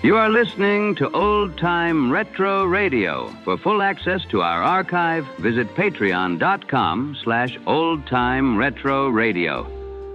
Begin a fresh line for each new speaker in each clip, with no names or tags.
You are listening to Old Time Retro Radio. For full access to our archive, visit patreon.com/Old Time Retro Radio.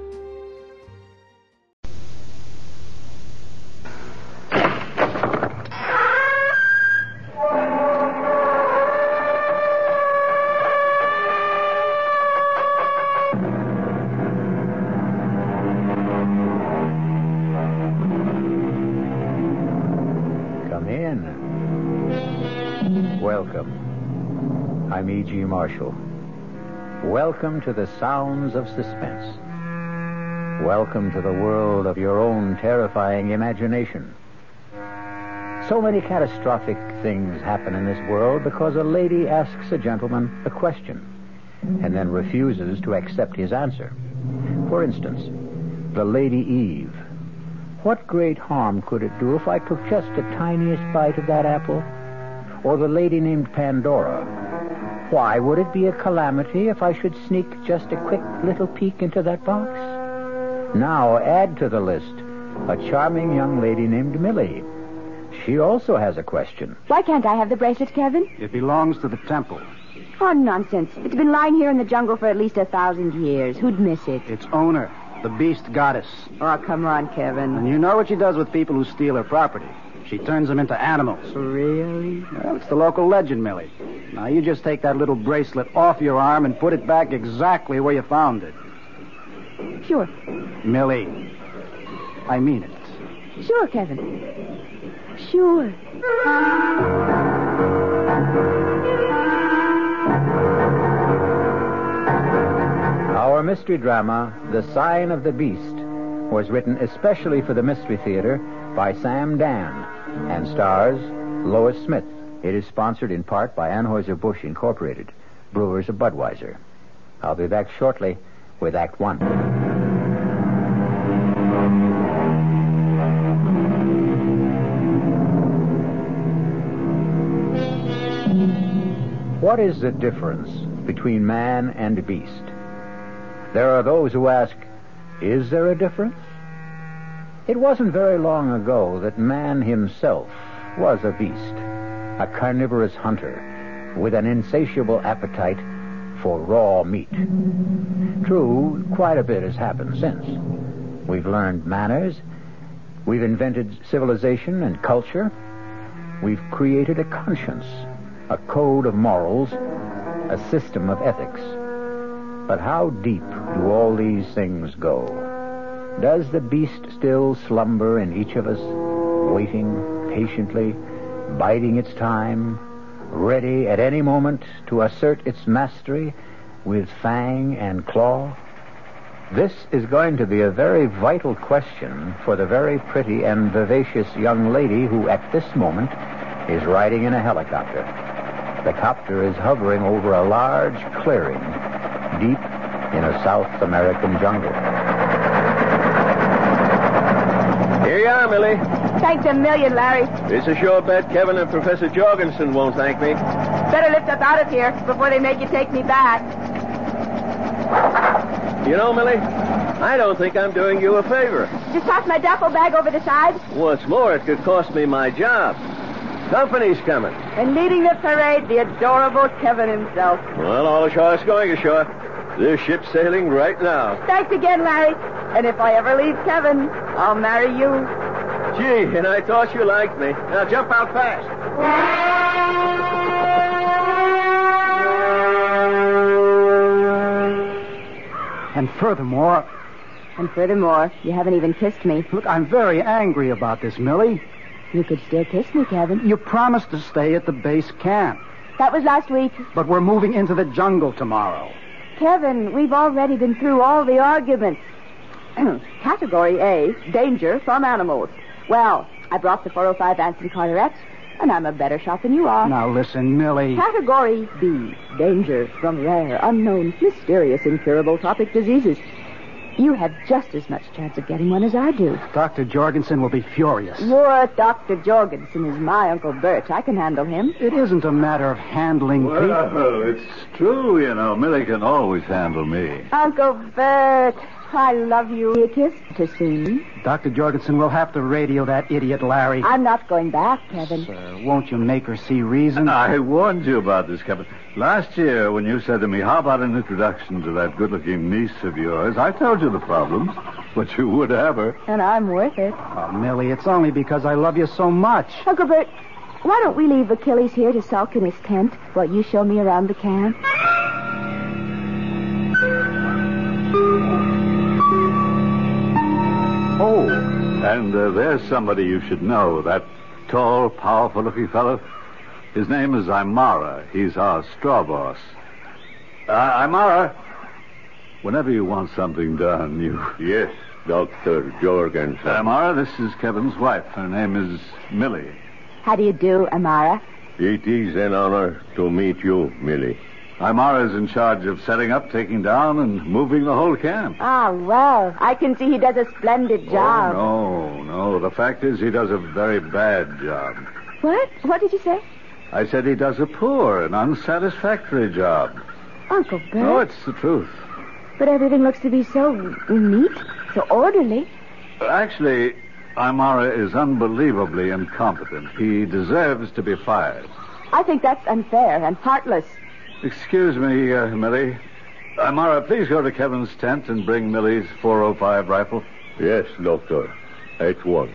Welcome. I'm E.G. Marshall. Welcome to the sounds of suspense. Welcome to the world of your own terrifying imagination. So many catastrophic things happen in this world because a lady asks a gentleman a question and then refuses to accept his answer. For instance, the Lady Eve. What great harm could it do if I took just the tiniest bite of that apple? Or the lady named Pandora. Why would it be a calamity if I should sneak just a quick little peek into that box? Now add to the list a charming young lady named Millie. She also has a question.
Why can't I have the bracelet, Kevin?
It belongs to the temple.
Oh, nonsense. It's been lying here in the jungle for at least 1,000 years. Who'd miss it?
Its owner, the beast goddess.
Oh, come on, Kevin.
And you know what she does with people who steal her property. She turns them into animals.
Really?
Well, it's the local legend, Millie. Now, you just take that little bracelet off your arm and put it back exactly where you found it.
Sure.
Millie, I mean it.
Sure, Kevin. Sure.
Our mystery drama, The Sign of the Beast, was written especially for the Mystery Theater by Sam Dan and stars Lois Smith. It is sponsored in part by Anheuser-Busch Incorporated, brewers of Budweiser. I'll be back shortly with Act One. What is the difference between man and beast? There are those who ask, is there a difference? It wasn't very long ago that man himself was a beast, a carnivorous hunter with an insatiable appetite for raw meat. True, quite a bit has happened since. We've learned manners, we've invented civilization and culture, we've created a conscience, a code of morals, a system of ethics. But how deep do all these things go? Does the beast still slumber in each of us, waiting patiently, biding its time, ready at any moment to assert its mastery with fang and claw? This is going to be a very vital question for the very pretty and vivacious young lady who at this moment is riding in a helicopter. The copter is hovering over a large clearing deep in a South American jungle.
Here you are, Millie.
Thanks a million, Larry.
It's a sure bet Kevin and Professor Jorgensen won't thank me.
Better lift us out of here before they make you take me back.
You know, Millie, I don't think I'm doing you a favor.
Just toss my duffel bag over the side.
What's more, it could cost me my job. Company's coming.
And leading the parade, the adorable Kevin himself.
Well, all ashore's going ashore. This ship's sailing right now.
Thanks again, Larry. And if I ever leave Kevin, I'll marry you.
Gee, and I thought you liked me. Now jump out fast.
And furthermore,
you haven't even kissed me.
look, I'm very angry about this, Millie.
You could still kiss me, Kevin.
You promised to stay at the base camp.
That was last week.
But we're moving into the jungle tomorrow.
Kevin, we've already been through all the arguments. Category A, danger from animals. Well, I brought the 405 Anson Carteret, and I'm a better shot than you are.
Now listen, Millie.
Category B, danger from rare, unknown, mysterious, incurable tropic diseases. You have just as much chance of getting one as I do.
Dr. Jorgensen will be furious.
Your Dr. Jorgensen is my Uncle Bert. I can handle him.
It isn't a matter of handling people.
Well, it's true, you know. Millie can always handle me.
Uncle Bert, I love you. A kiss to see.
Dr. Jorgensen will have to radio that idiot Larry.
I'm not going back, Kevin.
Sir, won't you make her see reason?
I warned you about this, Kevin. Last year, when you said to me, how about an introduction to that good-looking niece of yours, I told you the problems, but you would have her.
And I'm worth it.
Oh, Millie, it's only because I love you so much.
Uncle Bert, why don't we leave Achilles here to sulk in his tent while you show me around the camp?
Oh, and there's somebody you should know, that tall, powerful-looking fellow. His name is Imara. He's our straw boss. Imara, whenever you want something done, you...
Yes, Dr. Jorgensen.
Imara, this is Kevin's wife. Her name is Millie.
How do you do, Amara?
It is an honor to meet you, Millie.
Imara is in charge of setting up, taking down, and moving the whole camp.
Ah, well, I can see he does a splendid job.
Oh, no. The fact is he does a very bad job.
What? What did you say?
I said he does a poor and unsatisfactory job.
Uncle Bert.
No, it's the truth.
But everything looks to be so neat, so orderly.
Actually, Imara is unbelievably incompetent. He deserves to be fired.
I think that's unfair and heartless.
Excuse me, Millie. Imara, please go to Kevin's tent and bring Millie's .405 rifle.
Yes, Doctor. At once.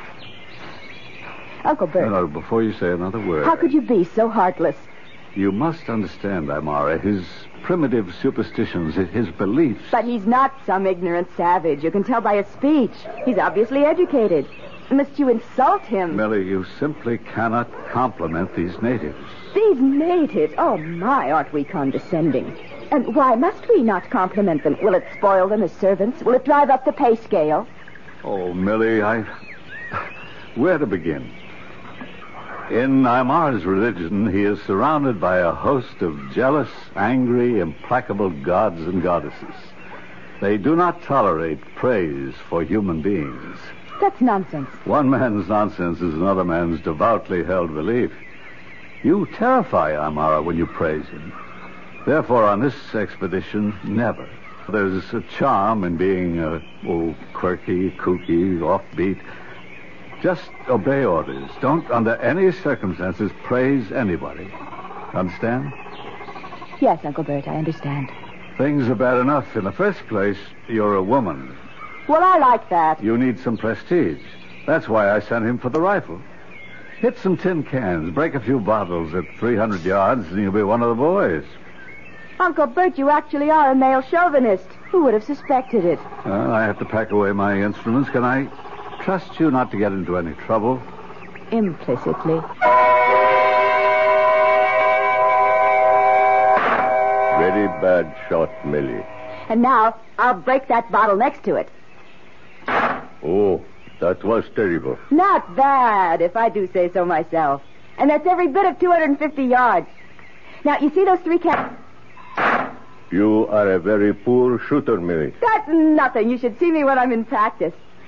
Uncle Bert.
No, before you say another word.
How could you be so heartless?
You must understand, Imara, his primitive superstitions, his beliefs.
But he's not some ignorant savage. You can tell by his speech. He's obviously educated. Must you insult him?
Millie, you simply cannot compliment these natives.
These natives? Oh, my, aren't we condescending? And why must we not compliment them? Will it spoil them as servants? Will it drive up the pay scale?
Oh, Millie, where to begin? In Imara's religion, he is surrounded by a host of jealous, angry, implacable gods and goddesses. They do not tolerate praise for human beings.
That's nonsense.
One man's nonsense is another man's devoutly held belief. You terrify Imara when you praise him. Therefore, on this expedition, never. There's a charm in being, quirky, kooky, offbeat. Just obey orders. Don't, under any circumstances, praise anybody. Understand?
Yes, Uncle Bert, I understand.
Things are bad enough. In the first place, you're a woman.
Well, I like that.
You need some prestige. That's why I sent him for the rifle. Hit some tin cans, break a few bottles at 300 yards, and you'll be one of the boys.
Uncle Bert, you actually are a male chauvinist. Who would have suspected it?
Well, I have to pack away my instruments. Can I trust you not to get into any trouble?
Implicitly.
Very bad shot, Millie.
And now, I'll break that bottle next to it.
Oh, that was terrible.
Not bad, if I do say so myself. And that's every bit of 250 yards. Now, you see those 3 cans?
You are a very poor shooter, Millie.
That's nothing. You should see me when I'm in practice.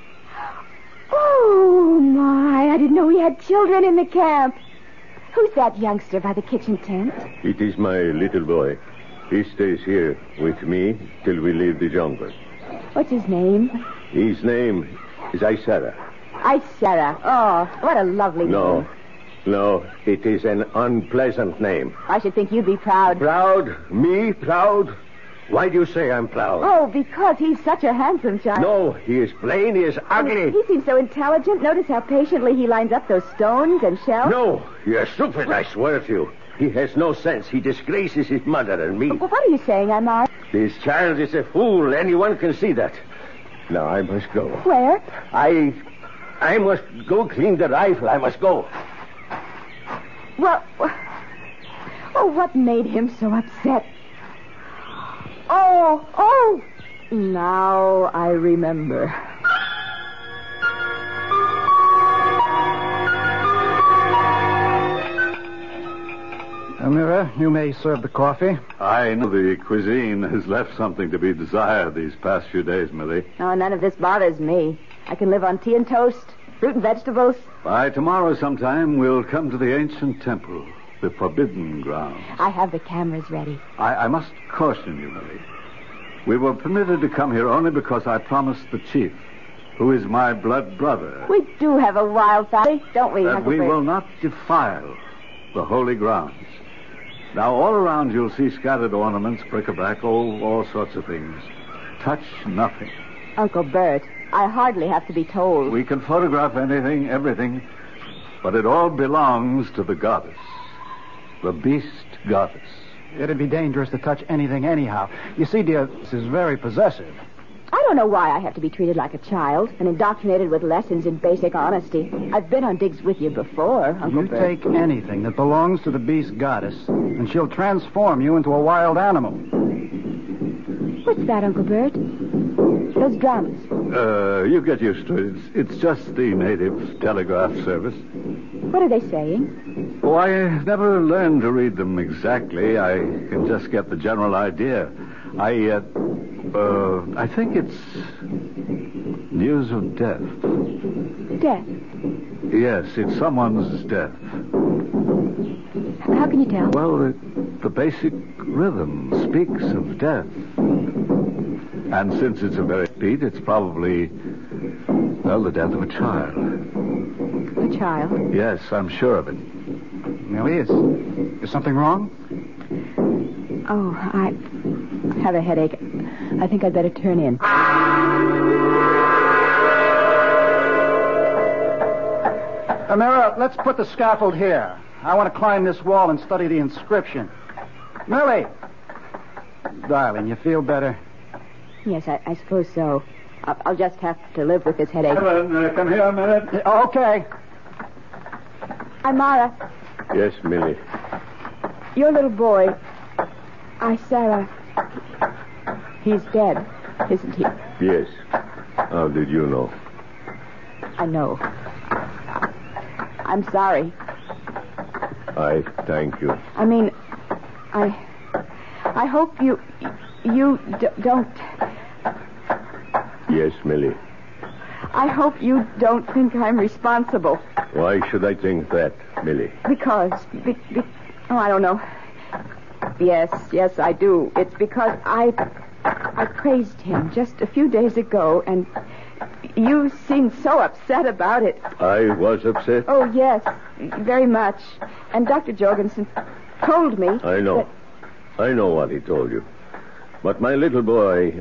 Oh, my. I didn't know we had children in the camp. Who's that youngster by the kitchen tent?
It is my little boy. He stays here with me till we leave the jungle.
What's his name?
His name is Isara.
Isara. Oh, what a lovely name.
No, it is an unpleasant name.
I should think you'd be proud.
Proud? Me? Proud? Why do you say I'm proud?
Oh, because he's such a handsome child.
No, he is plain, he is ugly.
He seems so intelligent. Notice how patiently he lines up those stones and shells.
No, you're stupid, I swear to you. He has no sense. He disgraces his mother and me.
Well, what are you saying, Amar?
This child is a fool. Anyone can see that. Now, I must go.
Where?
I must go clean the rifle. I must go.
Well, what made him so upset? Oh, now I remember.
Amira, you may serve the coffee.
I know the cuisine has left something to be desired these past few days, Millie.
Oh, none of this bothers me. I can live on tea and toast, fruit and vegetables.
By tomorrow sometime, we'll come to the ancient temple, the forbidden grounds.
I have the cameras ready.
I must caution you, Millie. We were permitted to come here only because I promised the chief, who is my blood brother,
We do have a wild family, don't we,
that
Uncle
we
Bert?
will not defile the holy grounds. Now, all around you'll see scattered ornaments, bric-a-brac, all sorts of things. Touch nothing.
Uncle Bert, I hardly have to be told.
We can photograph anything, everything, but it all belongs to the goddess, the beast goddess.
It'd be dangerous to touch anything anyhow. You see, dear, this is very possessive.
I don't know why I have to be treated like a child and indoctrinated with lessons in basic honesty. I've been on digs with you before, Uncle
You
Bert.
take anything that belongs to the beast goddess, and she'll transform you into a wild animal.
What's that, Uncle Bert? Those drums.
You get used to it. It's just the native telegraph service.
What are they saying?
Oh, I never learned to read them exactly. I can just get the general idea. I think it's news of death.
Death.
Yes, it's someone's death.
How can you tell?
Well, the basic rhythm speaks of death. And since it's a very beat, it's probably, well, the death of a child.
A child?
Yes, I'm sure of it.
Millie, is something wrong?
Oh, I have a headache. I think I'd better turn in.
Amira, let's put the scaffold here. I want to climb this wall and study the inscription. Millie! Darling, you feel better?
Yes, I suppose so. I'll just have to live with this headache.
Evan, come here a minute.
Okay.
Amara,
Yes, Millie.
your little boy, Sarah, he's dead, isn't he?
Yes. How did you know?
I know. I'm sorry.
I thank you.
I mean, I hope you don't...
Yes, Millie.
I hope you don't think I'm responsible.
Why should I think that, Millie?
Because... oh, I don't know. Yes, I do. It's because I praised him just a few days ago, and you seemed so upset about it.
I was upset?
Oh, yes, very much. And Dr. Jorgensen told me...
I know. I know what he told you. But my little boy,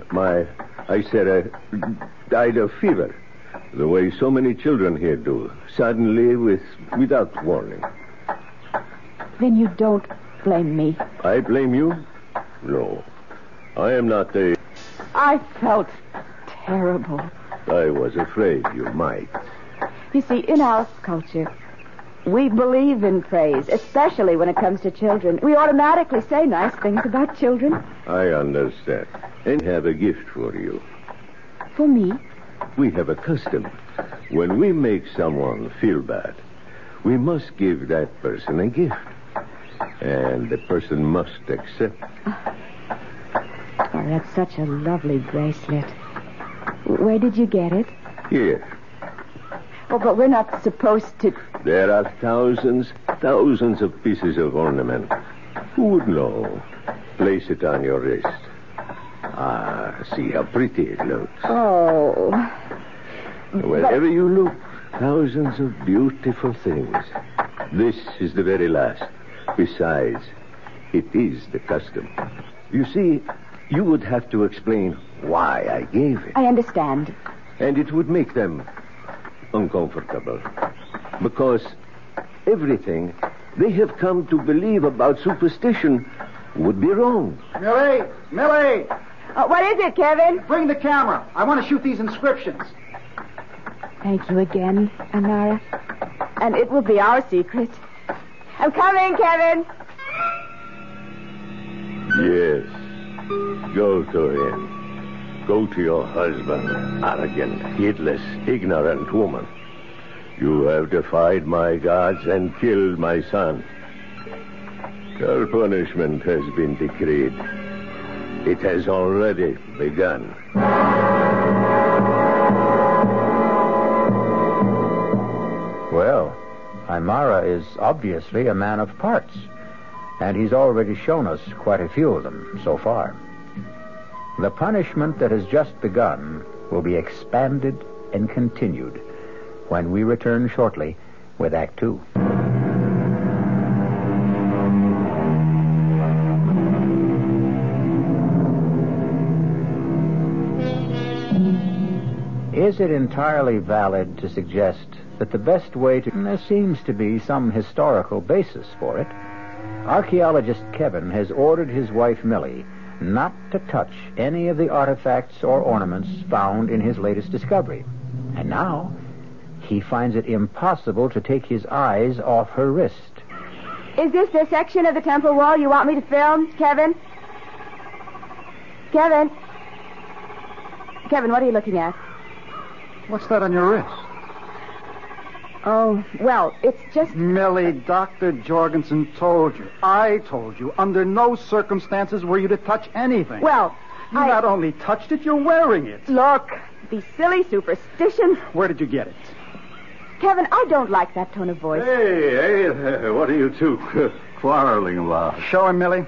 died of fever. The way so many children here do. Suddenly, without warning.
Then you don't blame me.
I blame you? No. I am not the...
I felt terrible.
I was afraid you might.
You see, in our culture, we believe in praise, especially when it comes to children. We automatically say nice things about children.
I understand. And have a gift for you.
For me?
We have a custom. When we make someone feel bad, we must give that person a gift. And the person must accept.
Oh, that's such a lovely bracelet. Where did you get it?
Here.
Oh, but we're not supposed to...
There are thousands of pieces of ornament. Who would know? Place it on your wrist. Ah, see how pretty it looks.
Oh.
Wherever you look, thousands of beautiful things. This is the very last. Besides, it is the custom. You see, you would have to explain why I gave it.
I understand.
And it would make them uncomfortable. Because everything they have come to believe about superstition would be wrong.
Millie!
What is it, Kevin?
Bring the camera. I want to shoot these inscriptions.
Thank you again, Anara. And it will be our secret. I'm coming, Kevin.
Yes. Go to him. Go to your husband, arrogant, heedless, ignorant woman. You have defied my gods and killed my son. Your punishment has been decreed. It has already begun.
Well, Aymara is obviously a man of parts, and he's already shown us quite a few of them so far. The punishment that has just begun will be expanded and continued when we return shortly with Act Two. Is it entirely valid to suggest that the best way to... There seems to be some historical basis for it. Archaeologist Kevin has ordered his wife Millie not to touch any of the artifacts or ornaments found in his latest discovery. And now, he finds it impossible to take his eyes off her wrist.
Is this the section of the temple wall you want me to film, Kevin? Kevin? Kevin, what are you looking at?
What's that on your wrist?
Oh, well, it's just...
Millie, Dr. Jorgensen told you. I told you. Under no circumstances were you to touch anything.
Well,
You not only touched it, you're wearing it.
Look, these silly superstitions.
Where did you get it?
Kevin, I don't like that tone of voice.
Hey, what are you two quarreling about?
Show him, Millie.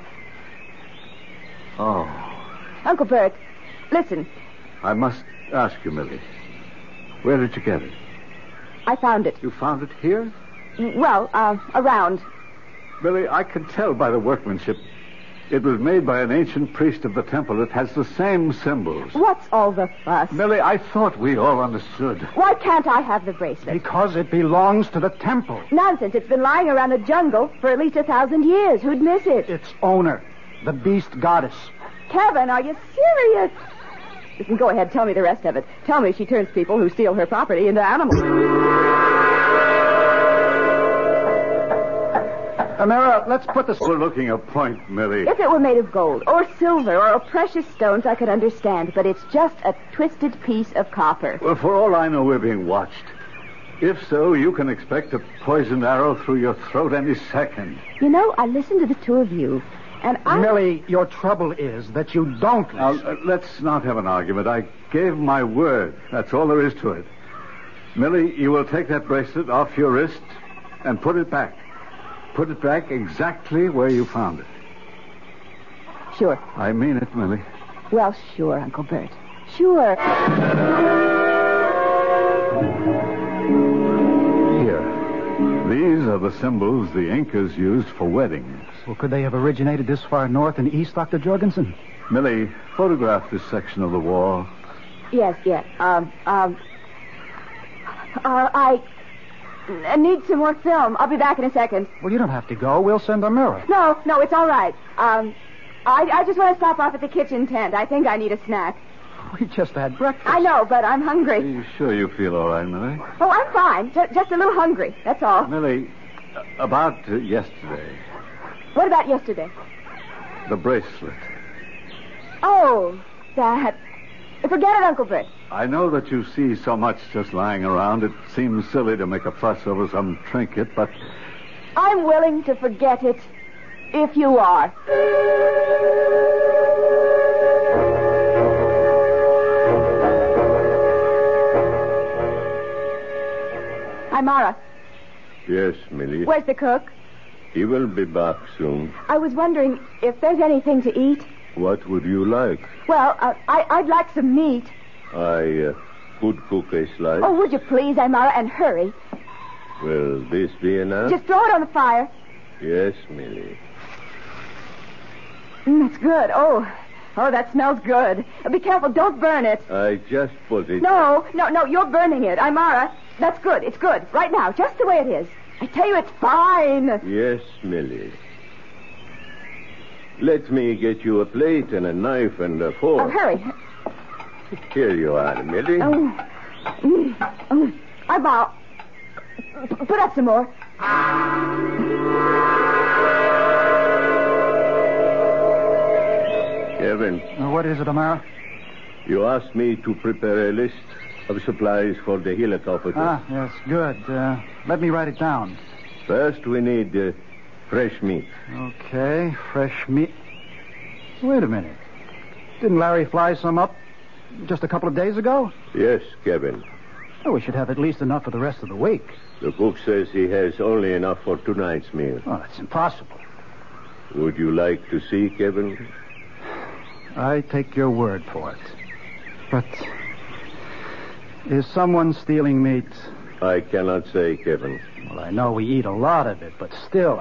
Oh,
Uncle Bert, listen.
I must ask you, Millie. Where did you get it?
I found it.
You found it here?
Well, around.
Millie, I can tell by the workmanship. It was made by an ancient priest of the temple. It has the same symbols.
What's all the fuss?
Millie, I thought we all understood.
Why can't I have the bracelet?
Because it belongs to the temple.
Nonsense. It's been lying around the jungle for at least 1,000 years. Who'd miss it?
Its owner, the beast goddess.
Kevin, are you serious? Listen, go ahead. Tell me the rest of it. Tell me she turns people who steal her property into animals.
Amira, let's put this...
Overlooking a point, Millie.
If it were made of gold or silver or precious stones, I could understand, but it's just a twisted piece of copper.
Well, for all I know, we're being watched. If so, you can expect a poisoned arrow through your throat any second.
You know, I listened to the two of you, and I...
Millie, your trouble is that you don't listen.
Now, let's not have an argument. I gave my word. That's all there is to it. Millie, you will take that bracelet off your wrist and put it back. Put it back exactly where you found it.
Sure.
I mean it, Millie.
Well, sure, Uncle Bert. Sure.
Here. These are the symbols the Incas used for weddings.
Well, could they have originated this far north and east, Dr. Jorgensen?
Millie, photograph this section of the wall.
Yes. I need some more film. I'll be back in a second.
Well, you don't have to go. We'll send Amira.
No, it's all right. I just want to stop off at the kitchen tent. I think I need a snack.
We just had breakfast.
I know, but I'm
Are
hungry.
you sure you feel all right, Millie?
Oh, I'm fine. Just a little hungry. That's all.
Millie, about yesterday,
What about yesterday?
the bracelet.
Oh, that. Forget it, Uncle Bert.
I know that you see so much just lying around. It seems silly to make a fuss over some trinket, but...
I'm willing to forget it if you are. Hi, Mara.
Yes, Millie.
Where's the cook?
He will be back soon.
I was wondering if there's anything to eat.
What would you like?
Well, I'd like some meat.
I could cook a slice.
Oh, would you please, Aymara, and hurry?
Will this be enough?
Just throw it on the fire.
Yes, Millie.
That's good. Oh, that smells good. Be careful, don't burn it.
I just put it...
No, you're burning it. Aymara, that's good. It's good. Right now, just the way it is. I tell you, it's fine.
Yes, Millie. Let me get you a plate and a knife and a fork.
Oh, hurry.
Here you are, Millie.
Aymara, put up some more.
Kevin,
What is it, Amira?
you asked me to prepare a list of supplies for the helicopter.
Yes, good. Let me write it down.
First, we need fresh meat.
Okay, fresh meat. Wait a minute. Didn't Larry fly some up just a couple of days ago?
Yes, Kevin.
Oh, we should have at least enough for the rest of the week.
The cook says he has only enough for tonight's meal.
Oh, that's impossible.
Would you like to see, Kevin?
I take your word for it. But is someone stealing meat?
I cannot say, Kevin.
Well, I know we eat a lot of it, but still,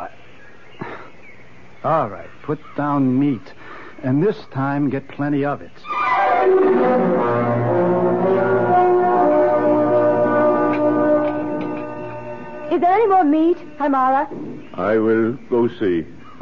All right, put down meat. And this time, get plenty of it.
Is there any more meat, Hamara?
I will go see.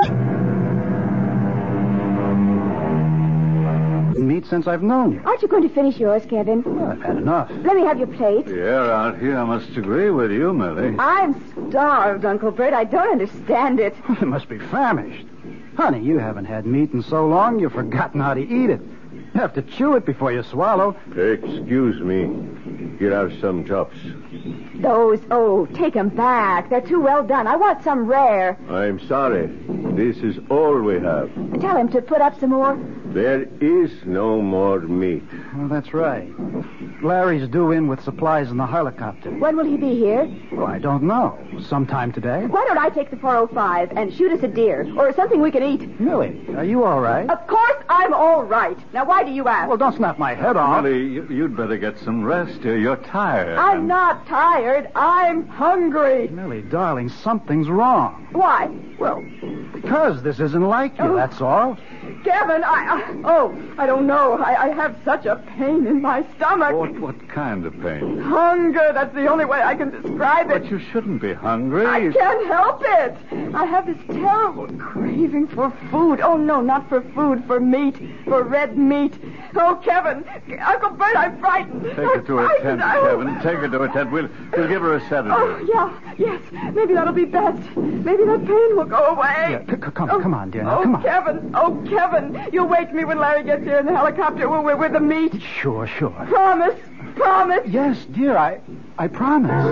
Meat since I've known you.
Aren't you going to finish yours, Kevin?
Well, I've had enough.
Let me have your plate.
The air out here must agree with you, Millie.
I'm starved, Uncle Bert. I don't understand it.
You must be famished. Honey, you haven't had meat in so long you've forgotten how to eat it. You have to chew it before you swallow.
Excuse me. Here are some chops.
Take them back. They're too well done. I want some rare.
I'm sorry. This is all we have.
Tell him to put up some more.
There is no more meat.
Well, that's right. Larry's due in with supplies in the helicopter.
When will he be here?
Oh, I don't know. Sometime today.
Why don't I take the 405 and shoot us a deer or something we can eat?
Millie, are you all right?
Of course I'm all right. Now, why do you ask?
Well, don't snap my head off.
Millie, you'd better get some rest here. You're tired.
I'm not tired. I'm hungry.
Millie, darling, something's wrong.
Why?
Well, because this isn't like you, that's all.
Kevin, I don't know. I have such a pain in my stomach.
What kind of pain?
Hunger, that's the only way I can describe it.
But you shouldn't be hungry.
I can't help it. I have this terrible craving for food. Oh, no, not for food, for meat, for red meat. Oh, Kevin, Uncle Bert, I'm frightened.
Take her to a tent, Kevin. Take her to a tent. We'll give her a sedative.
Oh, yes. Maybe that'll be best. Maybe that pain will go away.
Yeah, come on, dear. Now, come on.
Kevin, you'll wake me when Larry gets here in the helicopter with the meat.
Sure.
Promise.
Yes, dear, I promise.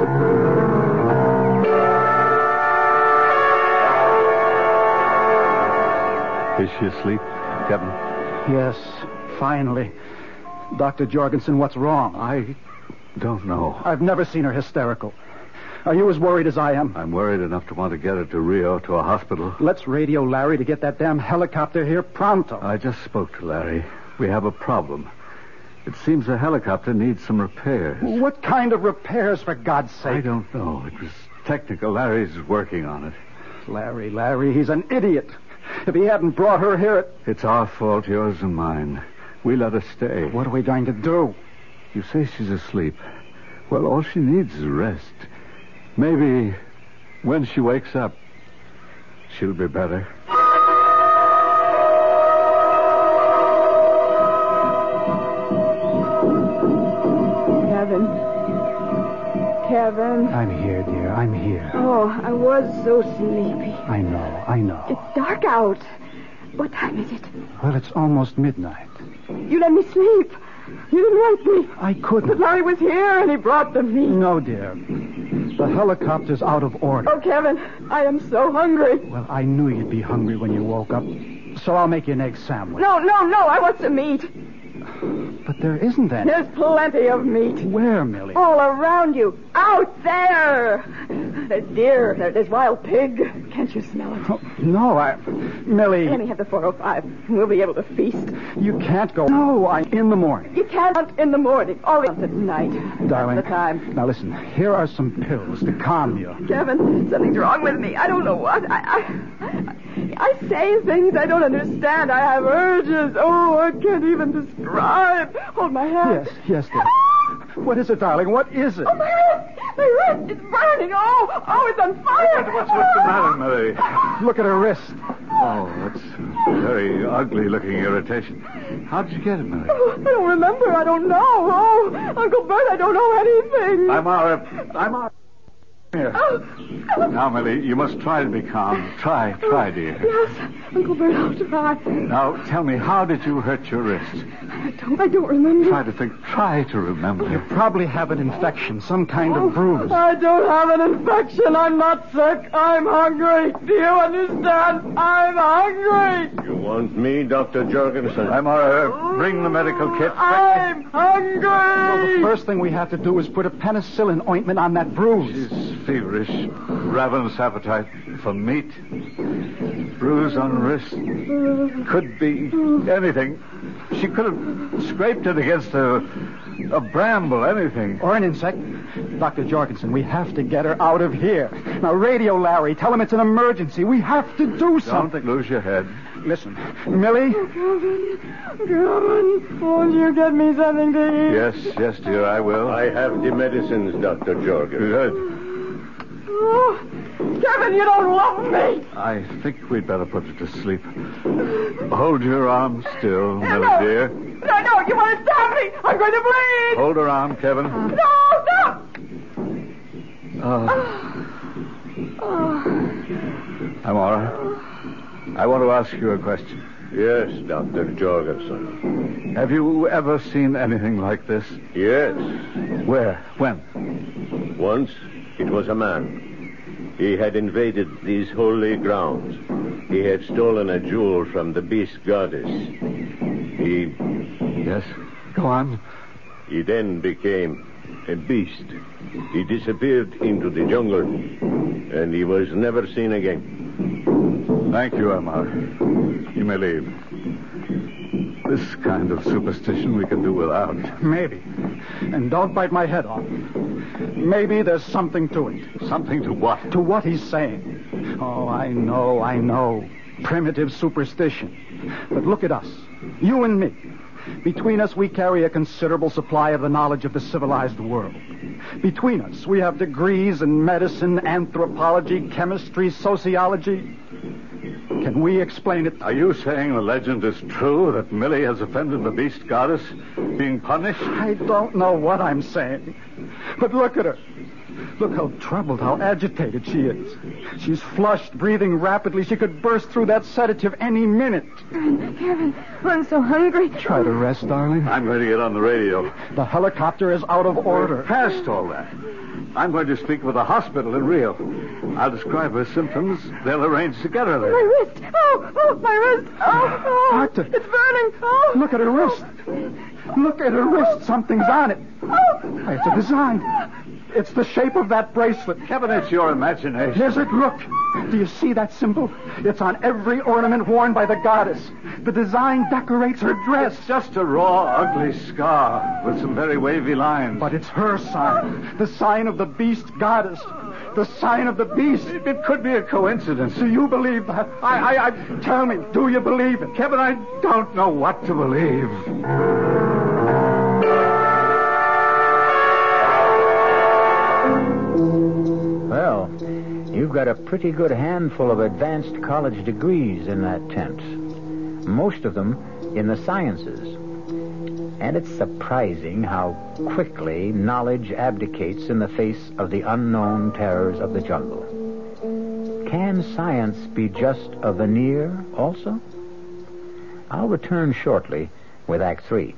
Is she asleep, Kevin?
Yes, finally. Dr. Jorgensen, what's wrong?
I don't know.
I've never seen her hysterical. Are you as worried as I am?
I'm worried enough to want to get her to Rio, to a hospital.
Let's radio Larry to get that damn helicopter here pronto.
I just spoke to Larry. We have a problem. It seems the helicopter needs some repairs.
What kind of repairs, for God's sake?
I don't know. It was technical. Larry's working on it.
Larry, he's an idiot. If he hadn't brought her here...
It's our fault, yours and mine. We let her stay.
What are we going to do?
You say she's asleep. Well, all she needs is rest. Maybe when she wakes up, she'll be better.
Kevin.
I'm here, dear. I'm here.
Oh, I was so sleepy.
I know.
It's dark out. What time is it?
Well, it's almost midnight.
You let me sleep. You didn't wake me.
I couldn't.
But Larry was here and he brought the meat.
No, dear. The helicopter's out of order.
Oh, Kevin, I am so hungry.
Well, I knew you'd be hungry when you woke up, so I'll make you an egg sandwich.
No, I want some meat.
But there isn't any.
There's plenty of meat.
Where, Millie?
All around you. Out there. There's deer. There's wild pig. Can't you smell it?
Oh, no, Millie...
Let me have the 405. We'll be able to feast.
You can't go... No, in the morning.
You can't hunt in the morning. Always at night.
Darling.
That's the time.
Now listen, here are some pills to calm you.
Kevin, something's wrong with me. I don't know what. I say things I don't understand. I have urges. Oh, I can't even describe. Hold my hand.
Yes, dear. What is it, darling? What is it?
Oh, my wrist! My wrist! It's burning! Oh, it's on fire!
What's the matter, Millie?
Look at her wrist.
Oh, that's a very ugly-looking irritation. How did you get it, Millie?
Oh, I don't remember. I don't know. Oh, Uncle Bert, I don't know anything.
I'm out. Here.
Oh.
Now, Millie, you must try to be calm. Try, dear.
Yes, Uncle Bert, I'll try.
Now, tell me, how did you hurt your wrist?
I don't remember.
Try to think. Try to remember.
You probably have an infection, some kind of bruise.
I don't have an infection. I'm not sick. I'm hungry. Do you understand? I'm hungry.
You want me, Dr. Jorgensen?
I'm all right. Bring the medical kit.
I'm hungry.
Well, the first thing we have to do is put a penicillin ointment on that bruise.
She's feverish, ravenous appetite for meat. Bruise on wrist. Could be anything. She could have scraped it against a bramble, anything.
Or an insect. Dr. Jorgensen, we have to get her out of here. Now, radio Larry. Tell him it's an emergency. We have to do something.
Don't lose your head.
Listen, Millie.
Kevin, won't you get me something to eat?
Yes, dear, I will.
I have the medicines, Dr. Jorgensen.
Good.
Oh, Kevin, you don't love me.
I think we'd better put her to sleep. Hold your arm still, Millie,
no.
dear.
No, you want to stop me. I'm going to bleed.
Hold her arm, Kevin.
No, stop.
Amara, I want to ask you a question.
Yes, Dr. Jorgensen.
Have you ever seen anything like this?
Yes.
Where? When?
Once, it was a man. He had invaded these holy grounds. He had stolen a jewel from the beast goddess.
Yes, go on.
He then became a beast. He disappeared into the jungle, and he was never seen again.
Thank you, Amar. You may leave. This kind of superstition we can do without.
Maybe. And don't bite my head off. Maybe there's something to it.
Something to what?
To what he's saying. Oh, I know. Primitive superstition. But look at us. You and me. Between us, we carry a considerable supply of the knowledge of the civilized world. Between us, we have degrees in medicine, anthropology, chemistry, sociology. Can we explain it?
Are you saying the legend is true, that Millie has offended the beast goddess, being punished?
I don't know what I'm saying. But look at her. Look how troubled, how agitated she is. She's flushed, breathing rapidly. She could burst through that sedative any minute.
Kevin, I'm so hungry.
Try to rest, darling.
I'm going to get on the radio.
The helicopter is out of order.
We're past all that. I'm going to speak with the hospital in Rio. I'll describe her symptoms. They'll arrange to get her there.
My wrist. Oh, my wrist. Oh.
Doctor.
It's burning. Oh.
Look at her wrist. Look at her wrist. Something's on it.
Oh.
It's a design. It's the shape of that bracelet.
Kevin, it's your imagination.
Is it? Look. Do you see that symbol? It's on every ornament worn by the goddess. The design decorates her dress.
It's just a raw, ugly scar with some very wavy lines.
But it's her sign. The sign of the beast goddess. The sign of the beast.
It could be a coincidence.
Do you believe that? Tell me, do you believe it?
Kevin, I don't know what to believe.
Well, you've got a pretty good handful of advanced college degrees in that tent. Most of them in the sciences. And it's surprising how quickly knowledge abdicates in the face of the unknown terrors of the jungle. Can science be just a veneer also? I'll return shortly with Act 3.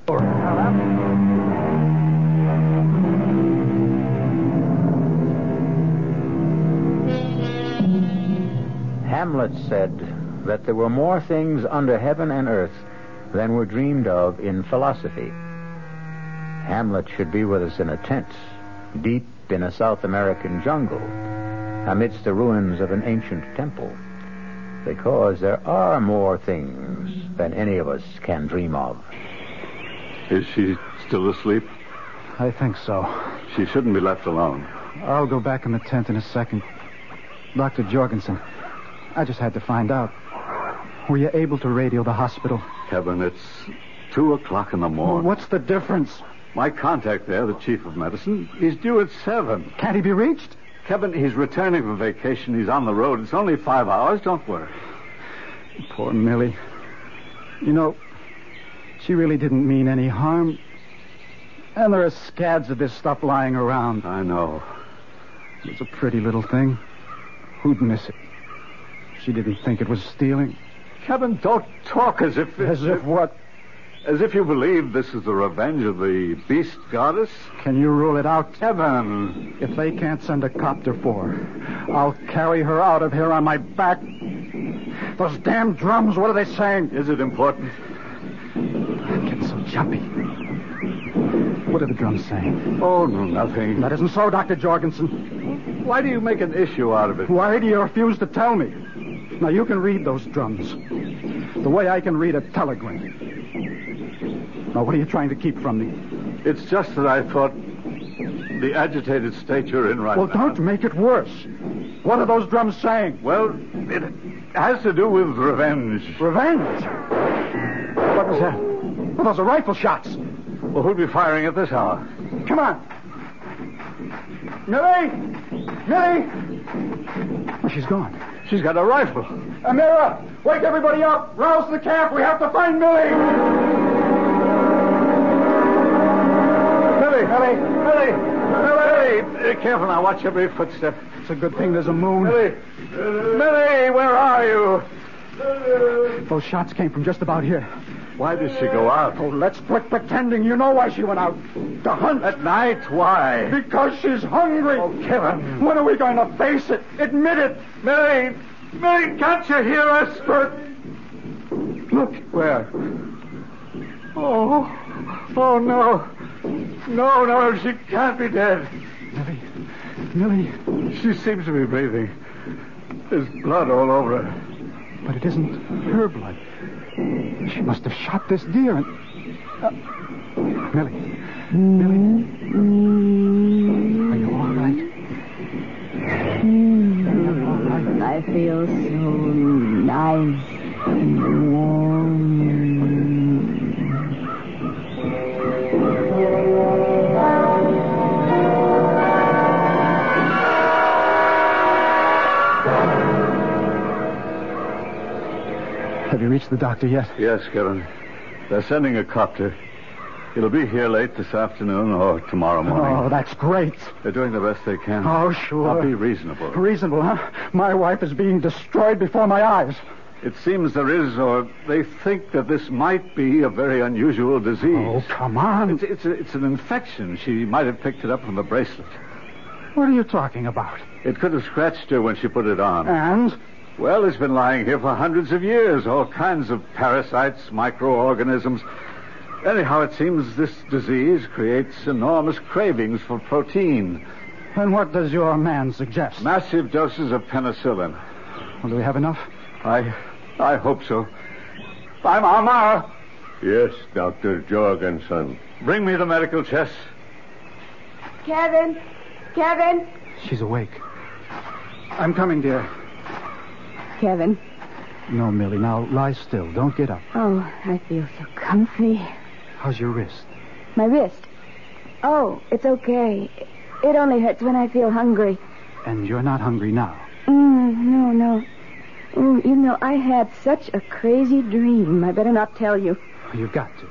Hamlet said that there were more things under heaven and earth than were dreamed of in philosophy. Hamlet should be with us in a tent, deep in a South American jungle, amidst the ruins of an ancient temple, because there are more things than any of us can dream of.
Is she still asleep?
I think so.
She shouldn't be left alone.
I'll go back in the tent in a second. Dr. Jorgensen, I just had to find out. Were you able to radio the hospital?
Kevin, it's 2:00 in the morning.
What's the difference?
My contact there, the chief of medicine, he's due at 7.
Can't he be reached?
Kevin, he's returning from vacation. He's on the road. It's only 5 hours. Don't worry.
Poor Millie. You know, she really didn't mean any harm. And there are scads of this stuff lying around.
I know.
It was a pretty little thing. Who'd miss it? She didn't think it was stealing.
Kevin, don't talk as if...
As if what?
As if you believe this is the revenge of the beast goddess?
Can you rule it out?
Kevin!
If they can't send a copter for her, I'll carry her out of here on my back. Those damn drums, what are they saying?
Is it important?
I'm getting so jumpy. What are the drums saying?
Oh, no, nothing.
That isn't so, Dr. Jorgensen.
Why do you make an issue out of it?
Why do you refuse to tell me? Now, you can read those drums the way I can read a telegram. Now, what are you trying to keep from me?
It's just that I thought the agitated state you're in right
Well,
now...
don't make it worse. What are those drums saying?
Well, it has to do with revenge.
Revenge? What was that? Well, those are rifle shots.
Well, who'd be firing at this hour?
Come on. Millie! Millie! Oh, she's gone.
She's got a rifle.
Amira, wake everybody up. Rouse the camp. We have to find Millie.
Millie, careful now. Watch every footstep.
It's a good thing there's a moon.
Millie, where are you?
Those shots came from just about here.
Why did she go out?
Oh, let's quit pretending. You know why she went out. To hunt.
At night? Why?
Because she's hungry.
Oh, Kevin.
When are we going to face it? Admit it.
Millie, can't you hear us?
Look.
Where? Oh, no. No, she can't be dead.
Millie.
She seems to be breathing. There's blood all over her.
But it isn't her blood. She must have shot this deer and... Millie. Are you all right?
I feel so nice and warm.
Have you reached the doctor yet?
Yes, Kevin. They're sending a copter. It'll be here late this afternoon or tomorrow morning.
Oh, that's great.
They're doing the best they can.
Oh, sure.
I'll be reasonable.
Reasonable, huh? My wife is being destroyed before my eyes.
It seems there is, or they think that this might be a very unusual disease.
Oh, come on.
It's an infection. She might have picked it up from the bracelet.
What are you talking about?
It could have scratched her when she put it on.
And?
Well, it's been lying here for hundreds of years. All kinds of parasites, microorganisms. Anyhow, it seems this disease creates enormous cravings for protein.
And what does your man suggest?
Massive doses of penicillin.
Well, do we have enough?
I hope so. I'm Amar.
Yes, Dr. Jorgensen.
Bring me the medical chest.
Kevin?
She's awake. I'm coming, dear.
Kevin.
No, Millie, now lie still. Don't get up.
Oh, I feel so comfy.
How's your wrist?
My wrist? Oh, it's okay. It only hurts when I feel hungry.
And you're not hungry now?
No. Oh, you know, I had such a crazy dream. I better not tell you.
You've got to.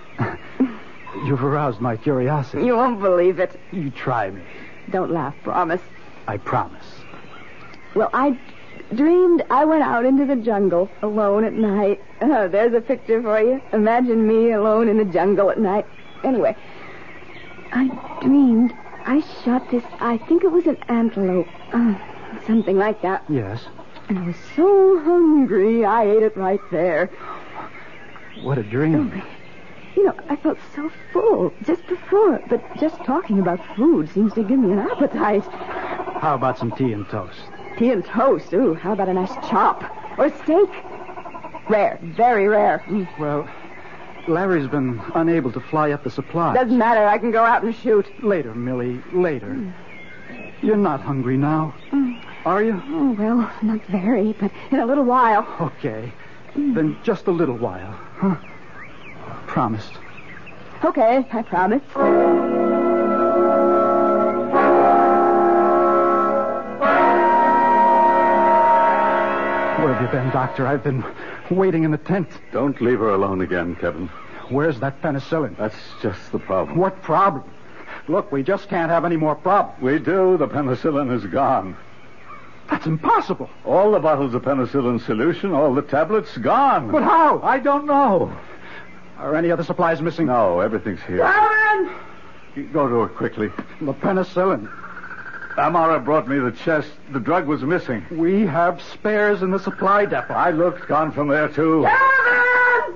You've aroused my curiosity.
You won't believe it.
You try me.
Don't laugh, promise.
I promise.
Well, I dreamed I went out into the jungle alone at night. Oh, there's a picture for you. Imagine me alone in the jungle at night. Anyway, I dreamed I shot this, I think it was an antelope. Something like that.
Yes.
And I was so hungry, I ate it right there.
What a dream.
Oh, you know, I felt so full just before, but just talking about food seems to give me an appetite.
How about some tea and toast?
Tea and toast. Ooh, how about a nice chop? Or steak? Rare. Very rare.
Well, Larry's been unable to fly up the supplies.
Doesn't matter. I can go out and shoot.
Later, Millie. Later. You're not hungry now, are you?
Oh, well, not very, but in a little while.
Okay. Then just a little while, huh? Promised.
Okay, I promise.
Where have you been, Doctor? I've been waiting in the tent.
Don't leave her alone again, Kevin.
Where's that penicillin?
That's just the problem.
What problem? Look, we just can't have any more problems.
We do. The penicillin is gone.
That's impossible.
All the bottles of penicillin solution, all the tablets, gone.
But how?
I don't know.
Are any other supplies missing?
No, everything's here.
Kevin!
Go to her quickly.
The penicillin.
Amara brought me the chest. The drug was missing.
We have spares in the supply depot.
I looked, gone from there, too.
Kevin!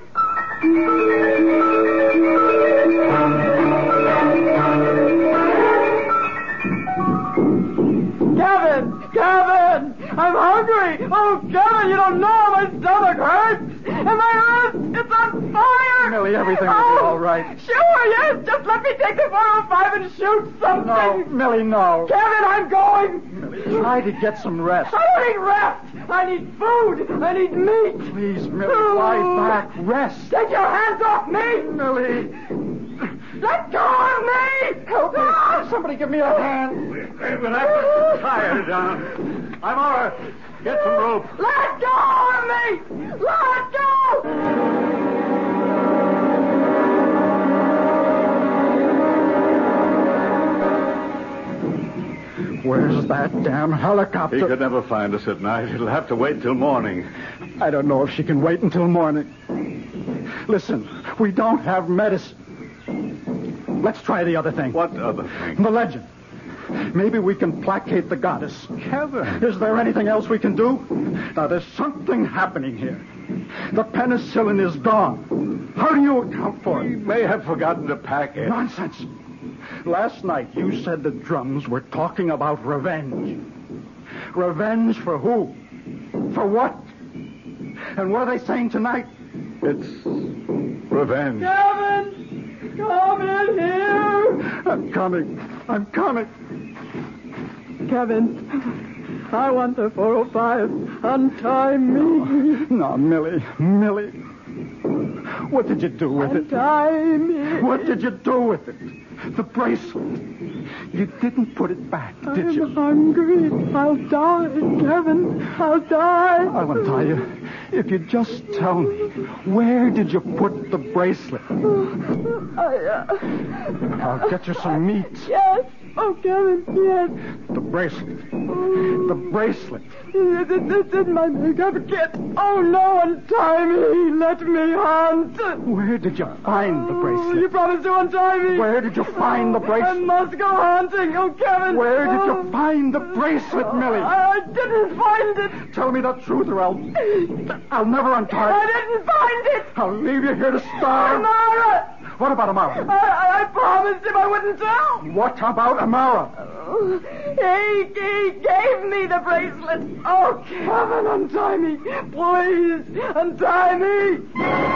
Kevin!
I'm hungry. Oh, Kevin, you don't know. My stomach hurts. And my earth, it's on fire.
Millie, everything will be all right.
Sure, yes. Just let me take the 405 and shoot something.
No, Millie, no.
Kevin, I'm going.
Millie, try to get some rest.
I don't need rest. I need food. I need meat.
Please, Millie, lie back. Rest.
Take your hands off me.
Millie.
Let go of me.
Help me. Somebody give me a hand.
We'll have to tie her down. I'm all right. Get some rope.
Let go of me. Let go.
Where's that damn helicopter?
He could never find us at night. It'll have to wait till morning.
I don't know if she can wait until morning. Listen, we don't have medicine. Let's try the other thing.
What other thing?
The legend. Maybe we can placate the goddess.
Kevin.
Is there anything else we can do? Now, there's something happening here. The penicillin is gone. How do you account for it?
We may have forgotten to pack it.
Nonsense. Last night, you said the drums were talking about revenge. Revenge for who? For what? And what are they saying tonight?
It's revenge.
Kevin, come in here.
I'm coming. I'm coming.
Kevin, I want the 405. Untie me.
No, Millie. Millie. What did you do with it?
Untie me.
What did you do with it? The bracelet. You didn't put it back, did you?
I'm hungry. I'll die, Kevin. I'll die.
I'll untie you. If you just tell me, where did you put the bracelet? I'll get you some meat.
Yes. Oh, Kevin, yes.
The bracelet. The bracelet.
It's in my makeup kit. Oh, no, untie me. Let me hunt.
Where did you find the bracelet?
You promised to untie me.
Where did you find the
I
bracelet?
must go hunting. Oh, Kevin.
Where did you find the bracelet, Millie?
I didn't find it.
Tell me the truth or I'll never untie
I
you.
didn't find it.
I'll leave you here to starve.
Amara.
What about Amara?
I promised him I wouldn't tell.
What about Amara?
He gave me the bracelet. Oh, Kevin, untie me. Please, untie me.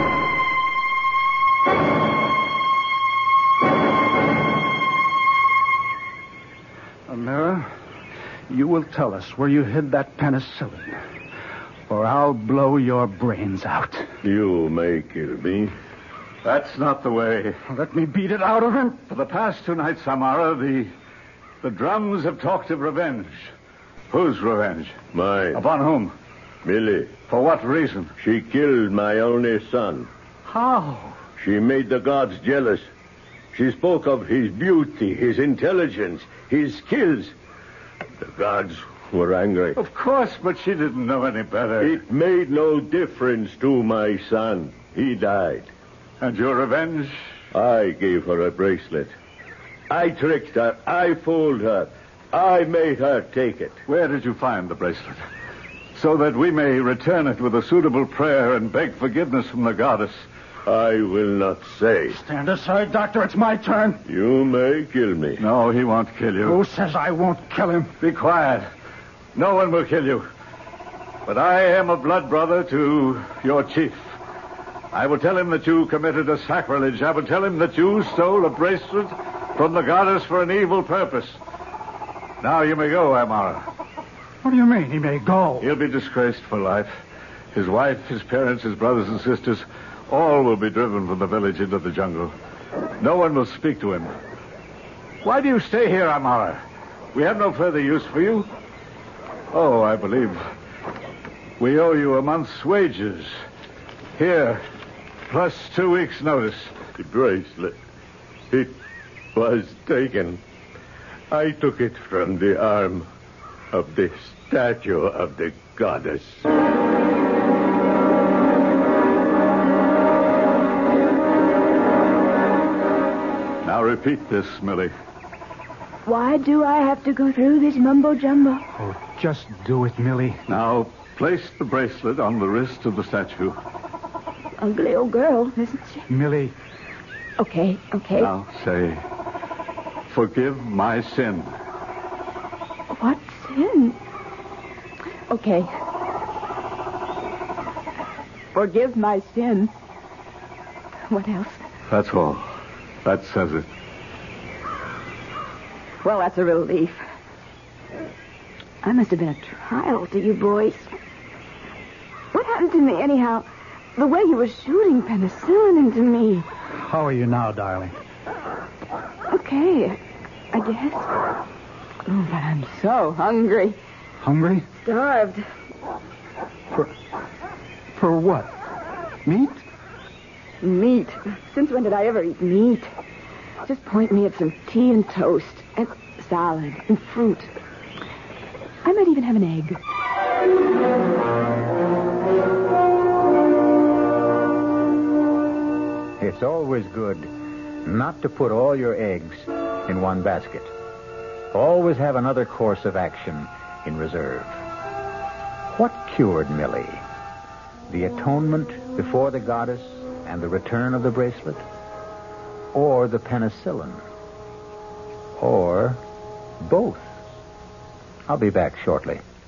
Amara, you will tell us where you hid that penicillin, or I'll blow your brains out.
You may kill me.
That's not the way.
Let me beat it out of him.
For the past 2 nights, Amara, the drums have talked of revenge. Whose revenge?
Mine.
Upon whom?
Millie.
For what reason?
She killed my only son.
How?
She made the gods jealous. She spoke of his beauty, his intelligence, his skills. The gods were angry.
Of course, but she didn't know any better.
It made no difference to my son. He died.
And your revenge?
I gave her a bracelet. I tricked her. I fooled her. I made her take it.
Where did you find the bracelet? So that we may return it with a suitable prayer and beg forgiveness from the goddess.
I will not say.
Stand aside, Doctor. It's my turn.
You may kill me.
No, he won't kill you.
Who says I won't kill him?
Be quiet. No one will kill you. But I am a blood brother to your chief. I will tell him that you committed a sacrilege. I will tell him that you stole a bracelet from the goddess for an evil purpose. Now you may go, Amara.
What do you mean, he may go?
He'll be disgraced for life. His wife, his parents, his brothers and sisters, all will be driven from the village into the jungle. No one will speak to him. Why do you stay here, Amara? We have no further use for you. Oh, I believe we owe you a month's wages. Here, plus 2 weeks' notice.
The bracelet. It was taken. I took it from the arm of the statue of the goddess.
Now repeat this, Millie.
Why do I have to go through this mumbo-jumbo?
Oh, just do it, Millie.
Now place the bracelet on the wrist of the statue.
Ugly old girl, isn't she?
Millie.
Okay.
Now say, forgive my sin.
What sin? Okay. Forgive my sin. What else?
That's all. That says it.
Well, that's a relief. I must have been a trial to you boys. What happened to me, anyhow? The way you were shooting penicillin into me.
How are you now, darling?
Okay, I guess. Oh, but I'm so hungry.
Hungry?
Starved.
For what? Meat?
Meat. Since when did I ever eat meat? Just point me at some tea and toast, and salad, and fruit. I might even have an egg.
It's always good not to put all your eggs in one basket. Always have another course of action in reserve. What cured Millie? The atonement before the goddess and the return of the bracelet? Or the penicillin? Or both? I'll be back shortly.